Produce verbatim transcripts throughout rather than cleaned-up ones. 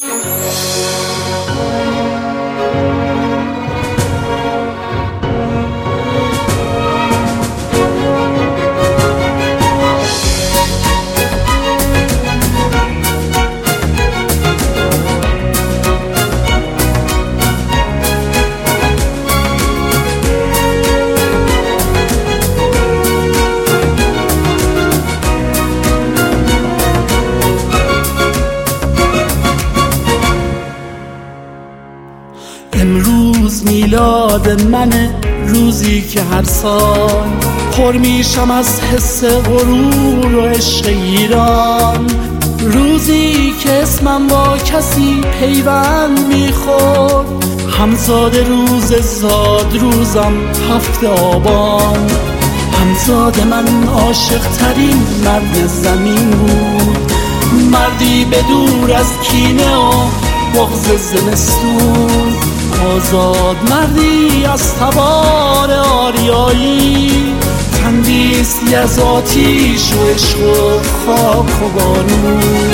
امروز میلاد منه، روزی که هر سال پر میشم از حس غرور و عشق ایران، روزی که اسمم با کسی پیوند میخورد، همزاد روز زاد روزم هفت آبان. همزاد من عاشق ترین مرد زمین بود، مردی به دور از کینه و بغض زمستون، آزاد مردی از تبار آریایی، تندیسی از آتیش و عشق و خاک و بارون.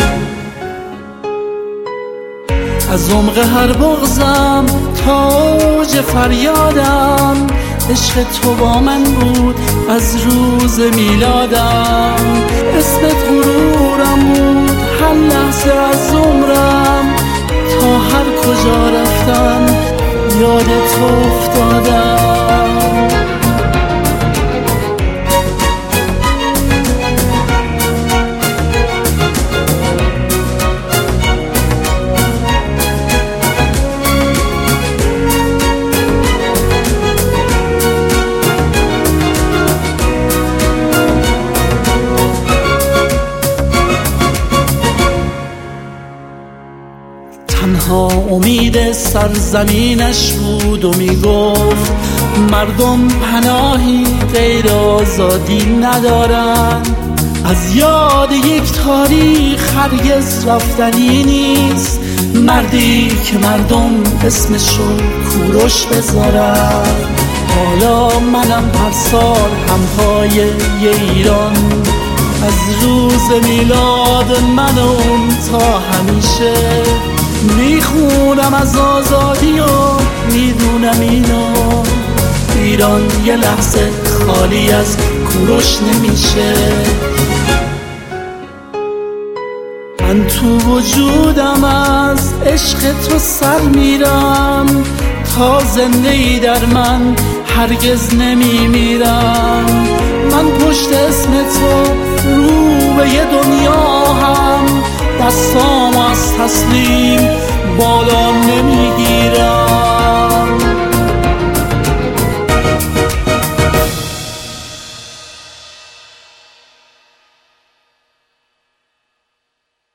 از عمق هر بغضم تا اوج فریادم، عشق تو با من بود از روز میلادم. اسمت غرورم بود هر لحظه از عمرم، تا هر کجا رفتم یاد تو افتادم. تنها امید سرزمینش بود و میگفت مردم پناهی غیر آزادی ندارن. از یاد یک تاریخ هرگز رفتنی نیست، مردی که مردم اسمشو کوروش بذارن. حالا منم هر سال همپای ایران، از روز میلاد من و اون تا همیشه میخونم از آزادی و میدونم اینو، ایران یه لحظه خالی از کوروش نمیشه. من تو وجودم از عشق تو سر میرم، تا زنده ای در من هرگز نمیمیرم. من پشت اسم تو رو به یه دنیا هم، دستام از تسلیم بالا نمی